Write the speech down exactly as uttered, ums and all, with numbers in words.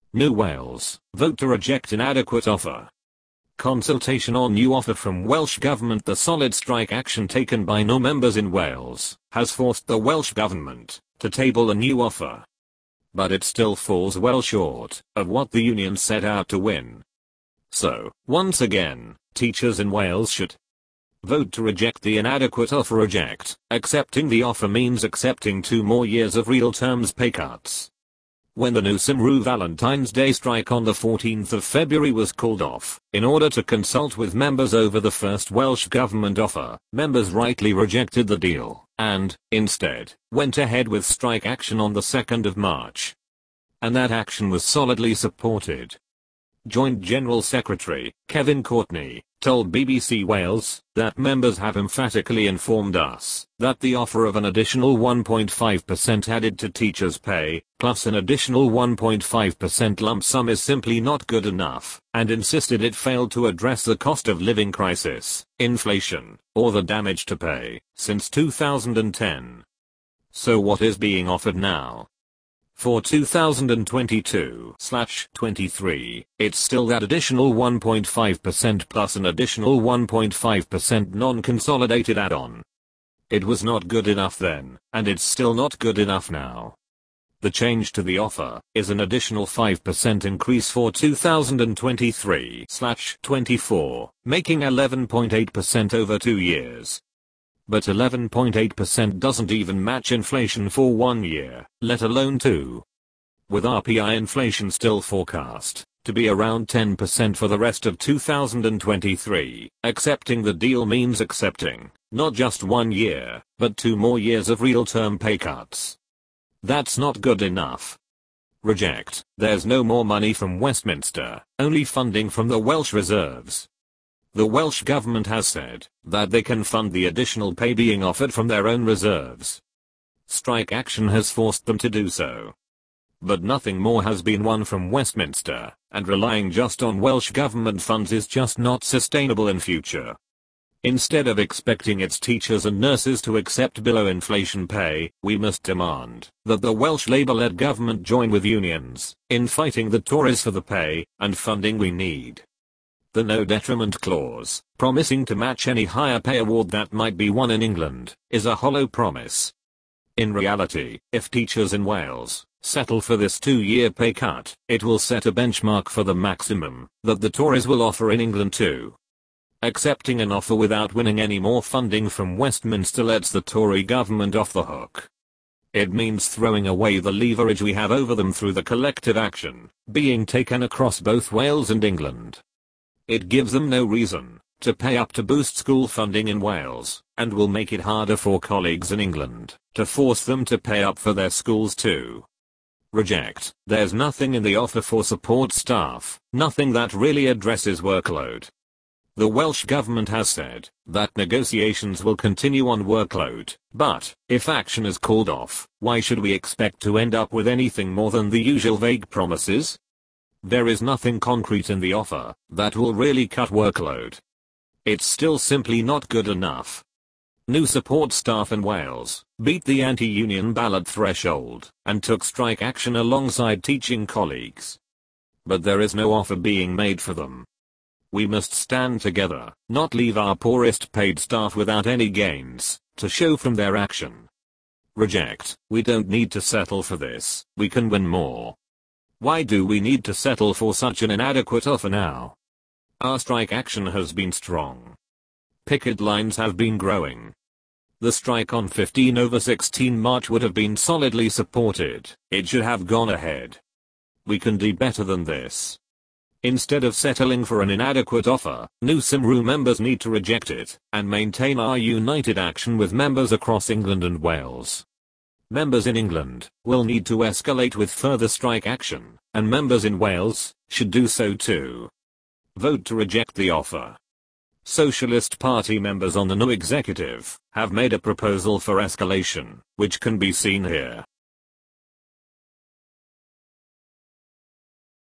New Wales, vote to reject inadequate offer. Consultation on new offer from Welsh Government. The solid strike action taken by no members in Wales has forced the Welsh Government to table a new offer. But it still falls well short of what the union set out to win. So, once again, teachers in Wales should vote to reject the inadequate offer. Reject. Accepting the offer means accepting two more years of real terms pay cuts. When the New Cymru Valentine's Day strike on the fourteenth of February was called off, in order to consult with members over the first Welsh Government offer, members rightly rejected the deal, and, instead, went ahead with strike action on the second of March. And that action was solidly supported. Joint General Secretary, Kevin Courtney, told B B C Wales that members have emphatically informed us that the offer of an additional one point five percent added to teachers' pay, plus an additional one point five percent lump sum is simply not good enough, and insisted it failed to address the cost of living crisis, inflation, or the damage to pay, since two thousand ten. So what is being offered now? For two thousand twenty-two twenty-three, it's still that additional one point five percent plus an additional one point five percent non-consolidated add-on. It was not good enough then, and it's still not good enough now. The change to the offer is an additional five percent increase for two thousand twenty-three twenty-four, making eleven point eight percent over two years. But eleven point eight percent doesn't even match inflation for one year, let alone two. With R P I inflation still forecast to be around ten percent for the rest of two thousand twenty-three, accepting the deal means accepting not just one year, but two more years of real-term pay cuts. That's not good enough. Reject. There's no more money from Westminster, only funding from the Welsh reserves. The Welsh Government has said that they can fund the additional pay being offered from their own reserves. Strike action has forced them to do so. But nothing more has been won from Westminster, and relying just on Welsh Government funds is just not sustainable in future. Instead of expecting its teachers and nurses to accept below inflation pay, we must demand that the Welsh Labour-led government join with unions in fighting the Tories for the pay and funding we need. The no detriment clause, promising to match any higher pay award that might be won in England, is a hollow promise. In reality, if teachers in Wales settle for this two-year pay cut, it will set a benchmark for the maximum that the Tories will offer in England too. Accepting an offer without winning any more funding from Westminster lets the Tory government off the hook. It means throwing away the leverage we have over them through the collective action being taken across both Wales and England. It gives them no reason to pay up to boost school funding in Wales, and will make it harder for colleagues in England to force them to pay up for their schools too. Reject. There's nothing in the offer for support staff, nothing that really addresses workload. The Welsh Government has said that negotiations will continue on workload, but if action is called off, why should we expect to end up with anything more than the usual vague promises? There is nothing concrete in the offer that will really cut workload. It's still simply not good enough. New support staff in Wales beat the anti-union ballot threshold and took strike action alongside teaching colleagues. But there is no offer being made for them. We must stand together, not leave our poorest paid staff without any gains to show from their action. Reject. We don't need to settle for this, we can win more. Why do we need to settle for such an inadequate offer now? Our strike action has been strong. Picket lines have been growing. The strike on fifteen over sixteen March would have been solidly supported. It should have gone ahead. We can do better than this. Instead of settling for an inadequate offer, New Cymru members need to reject it and maintain our united action with members across England and Wales. Members in England will need to escalate with further strike action, and members in Wales should do so too. Vote to reject the offer. Socialist Party members on the new executive have made a proposal for escalation, which can be seen here.